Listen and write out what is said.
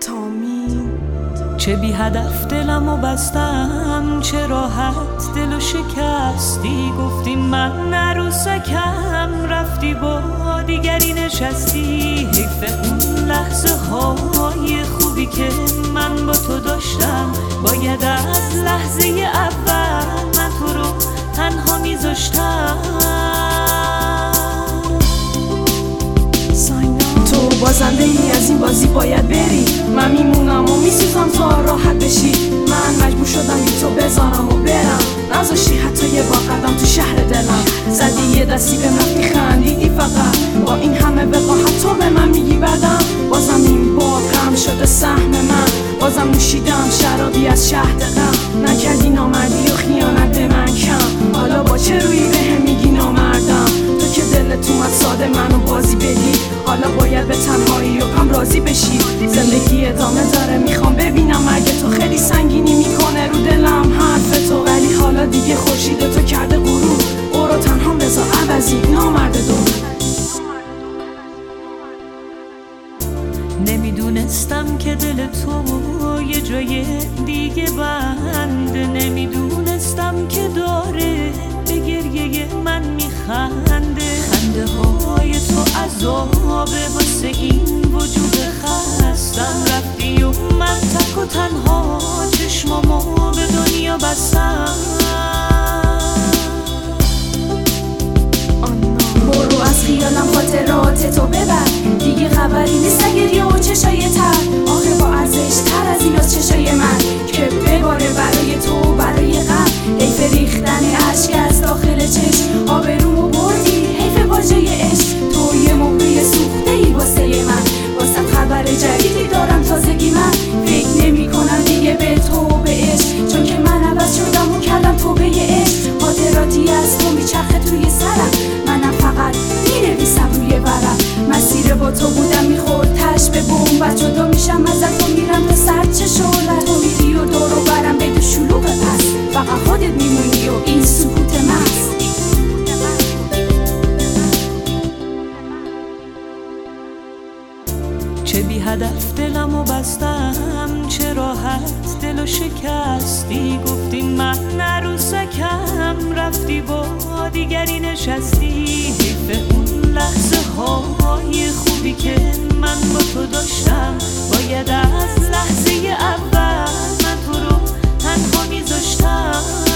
تامین. چه بی هدف دلمو بستم، چه راحت دلو شکستی. گفتی من عروسکم، رفتی با دیگری نشستی. حیف اون لحظه های خوبی که من با تو داشتم. باید از لحظه اول من تو رو تنها میذاشتم. تو بازنده ای از این بازی باید بری. من میمونم و میسوزم تا راحت بشی. من مجبور شدم بی تو بزارم و برم. نذاشتی حتی یه بار قدم تو شهر دلم. زدی یه دستی به من خندیدی فقط. با این همه وقاحت تو به من میگی بدم. بازم این بار غم شده سهم من. بازم نوشیدم شرابی از شهد غم. نکردی نامردی و خیانت به من کم. حالا با چه رویی بهم میگی نامردم؟ تو که دلت اومد ساده منو بازی بدی. حالا باید به تنهایی و غم راضی بشی. زندگی ادامه داره، میخوام ببینم اگه تو خیلی سنگینی میکنه رو دلم حرف تو. ولی حالا دیگه خورشید تو کرده غروب. برو تنها بذار عوضی نامرد دو. نمیدونستم که دل تو یه جای دیگه بنده. نمیدونستم که داره به گریه من میخنده. خنده های تو عذابه واسه این وجود خستم. رفتی و من تک و تنها چشمامو به دنیا بستم. برو از خیالم خاطرات تو ببر. دیگه خبری نیست گریه و چشای تر. آخه با ارزش تر از ایناست چشای من که بباره برای تو برای غم. حیف ریختن اشک از داخل چشم. آبرومو بردی حیف واژه عشق. تو یه موقع سوخته ای واسه من. واسه خبر جدیدی دارم تازگی من. فکر نمی کنم دیگه به تو به عشق. چون که من عوض شدم و کردم تو به عشق. خاطراتی از تو میچرخه توی سرم. منم فقط مینویسم روی ورق. مسیر با تو بودم میخورد تش به بوم. بعد جدا میشم ازت و میرم تا سرچه شعلت. تو میری و دور و برم به تو شلوغ پس. فقط خودت میمونی و این سکوت محض. چه بی هدف دلمو بستم، چه راحت دلو شکستی. گفتی من عروسکم، رفتی با دیگری نشستی. حیف اون لحظه های خوبی که من با تو داشتم. باید از لحظه اول من تو رو تنها میذاشتم.